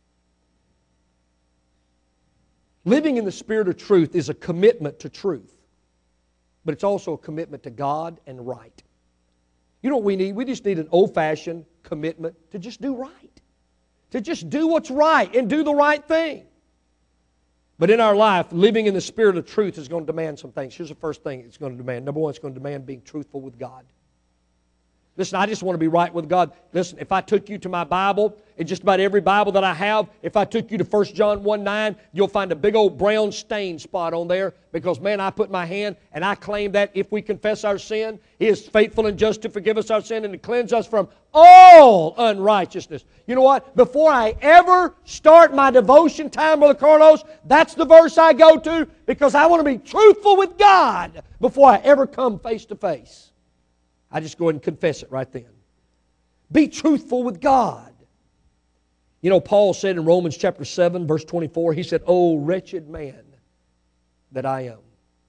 Living in the Spirit of truth is a commitment to truth, but it's also a commitment to God and right. You know what we need? We just need an old-fashioned commitment to just do right, to just do what's right and do the right thing. But in our life, living in the Spirit of truth is going to demand some things. Here's the first thing it's going to demand. Number one, it's going to demand being truthful with God. Listen, I just want to be right with God. Listen, if I took you to my Bible, and just about every Bible that I have, if I took you to 1 John 1:9, you'll find a big old brown stain spot on there because, man, I put my hand and I claim that if we confess our sin, He is faithful and just to forgive us our sin and to cleanse us from all unrighteousness. You know what? Before I ever start my devotion time, Brother Carlos, that's the verse I go to because I want to be truthful with God before I ever come face to face. I just go ahead and confess it right then. Be truthful with God. You know, Paul said in Romans chapter 7, verse 24, he said, "Oh, wretched man that I am."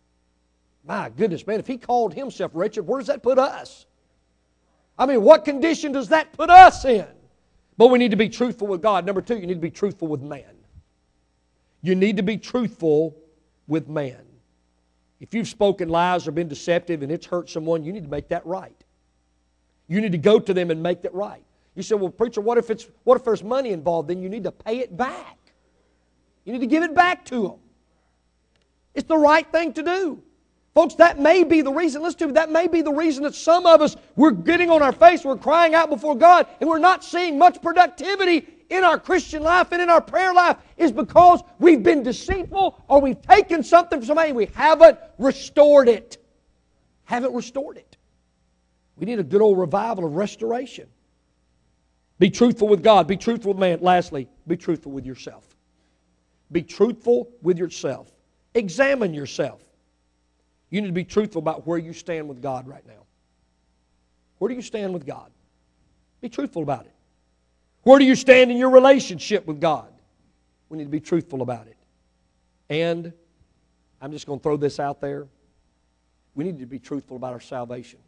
My goodness, man, if he called himself wretched, where does that put us? I mean, what condition does that put us in? But we need to be truthful with God. Number two, you need to be truthful with man. You need to be truthful with man. If you've spoken lies or been deceptive and it's hurt someone, you need to make that right. You need to go to them and make that right. You say, well, preacher, what if there's money involved? Then you need to pay it back. You need to give it back to them. It's the right thing to do. Folks, that may be the reason, listen to me, that may be the reason that some of us, we're getting on our face, we're crying out before God, and we're not seeing much productivity in our Christian life and in our prayer life, is because we've been deceitful or we've taken something from somebody and we haven't restored it. Haven't restored it. We need a good old revival of restoration. Be truthful with God. Be truthful with man. Lastly, be truthful with yourself. Be truthful with yourself. Examine yourself. You need to be truthful about where you stand with God right now. Where do you stand with God? Be truthful about it. Where do you stand in your relationship with God? We need to be truthful about it. And I'm just going to throw this out there. We need to be truthful about our salvation.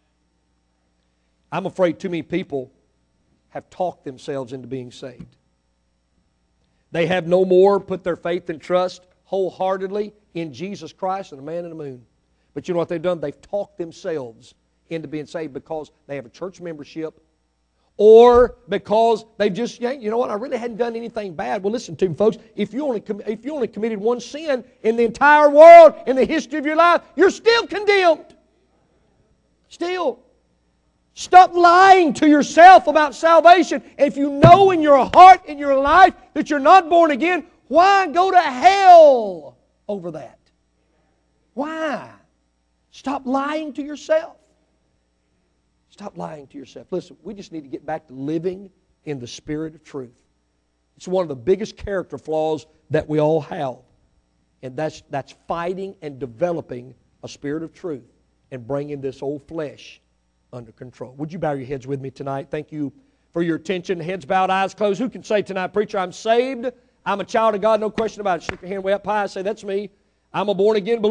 I'm afraid too many people have talked themselves into being saved. They have no more put their faith and trust wholeheartedly in Jesus Christ and a man in the moon. But you know what they've done? They've talked themselves into being saved because they have a church membership or because they've just, you know what, I really hadn't done anything bad. Well, listen to me, folks. If you only committed one sin in the entire world, in the history of your life, you're still condemned. Still. Stop lying to yourself about salvation. And if you know in your heart, in your life, that you're not born again, why go to hell over that? Why? Stop lying to yourself. Stop lying to yourself. Listen, we just need to get back to living in the Spirit of truth. It's one of the biggest character flaws that we all have. And that's fighting and developing a spirit of truth and bringing this old flesh under control. Would you bow your heads with me tonight? Thank you for your attention. Heads bowed, eyes closed. Who can say tonight, preacher, I'm saved, I'm a child of God, no question about it. Stick your hand way up high, say, that's me. I'm a born-again believer.